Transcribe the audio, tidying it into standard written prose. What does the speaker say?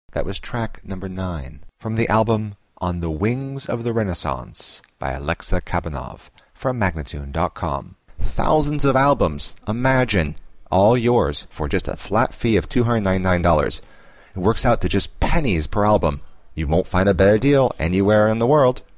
That was track number 9 from the album On the Wings of the Renaissance by Alexa Kabanov from Magnatune.com. Thousands of albums, imagine, all yours for just a flat fee of $299. It works out to just pennies per album. You won't find a better deal anywhere in the world.